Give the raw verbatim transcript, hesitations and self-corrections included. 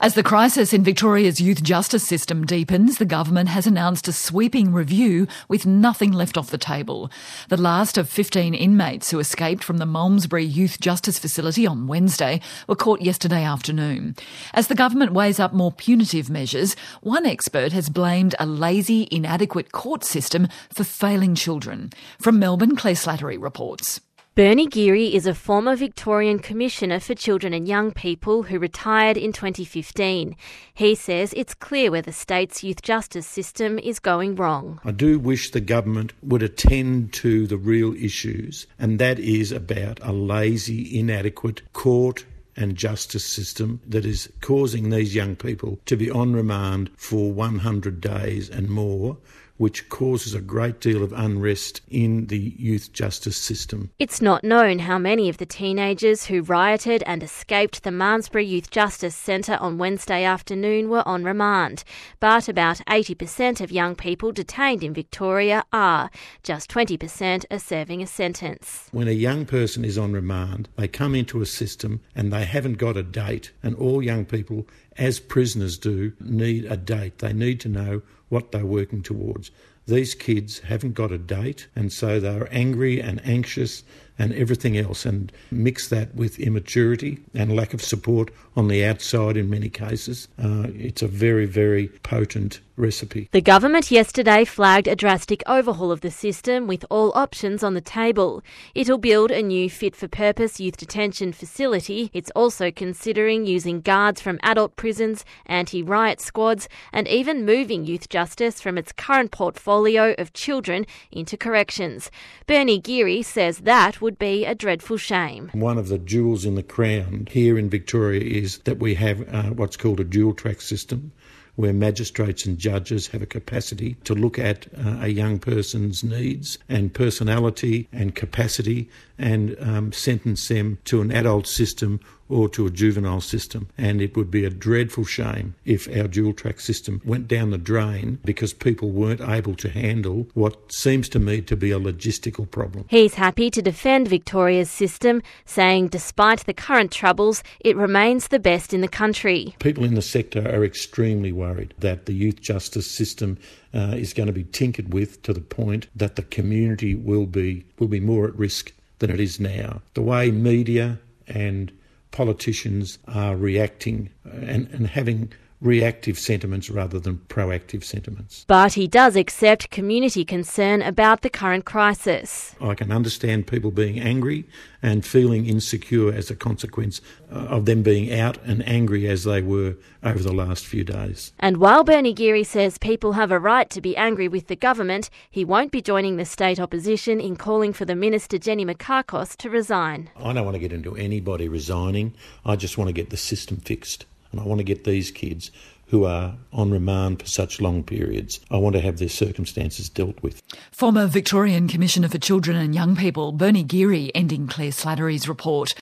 As the crisis in Victoria's youth justice system deepens, the government has announced a sweeping review with nothing left off the table. The last of fifteen inmates who escaped from the Malmesbury Youth Justice Facility on Wednesday were caught yesterday afternoon. As the government weighs up more punitive measures, one expert has blamed a lazy, inadequate court system for failing children. From Melbourne, Claire Slattery reports. Bernie Geary is a former Victorian Commissioner for Children and Young People who retired in twenty fifteen. He says it's clear where the state's youth justice system is going wrong. I do wish the government would attend to the real issues, and that is about a lazy, inadequate court and justice system that is causing these young people to be on remand for one hundred days and more, which causes a great deal of unrest in the youth justice system. It's not known how many of the teenagers who rioted and escaped the Malmesbury Youth Justice Centre on Wednesday afternoon were on remand, but about eighty percent of young people detained in Victoria are. Just twenty percent are serving a sentence. When a young person is on remand, they come into a system and they haven't got a date, and all young people, as prisoners do, need a date. They need to know what they're working towards. These kids haven't got a date, and so they're angry and anxious and everything else, and mix that with immaturity and lack of support on the outside in many cases. Uh, it's a very, very potent recipe. The government yesterday flagged a drastic overhaul of the system with all options on the table. It'll build a new fit-for-purpose youth detention facility. It's also considering using guards from adult prisons, anti-riot squads, and even moving youth justice from its current portfolio of children into corrections. Bernie Geary says that would be a dreadful shame. One of the jewels in the crown here in Victoria is that we have uh, what's called a dual-track system, where magistrates and judges have a capacity to look at uh, a young person's needs and personality and capacity and um, sentence them to an adult system or to a juvenile system. And it would be a dreadful shame if our dual-track system went down the drain because people weren't able to handle what seems to me to be a logistical problem. He's happy to defend Victoria's system, saying despite the current troubles, it remains the best in the country. People in the sector are extremely worried that the youth justice system uh, is going to be tinkered with to the point that the community will be will be more at risk than it is now. The way media and politicians are reacting and, and having reactive sentiments rather than proactive sentiments. But he does accept community concern about the current crisis. I can understand people being angry and feeling insecure as a consequence of them being out and angry as they were over the last few days. And while Bernie Geary says people have a right to be angry with the government, he won't be joining the state opposition in calling for the Minister Jenny Mikakos to resign. I don't want to get into anybody resigning. I just want to get the system fixed. And I want to get these kids who are on remand for such long periods, I want to have their circumstances dealt with. Former Victorian Commissioner for Children and Young People, Bernie Geary, ending Claire Slattery's report.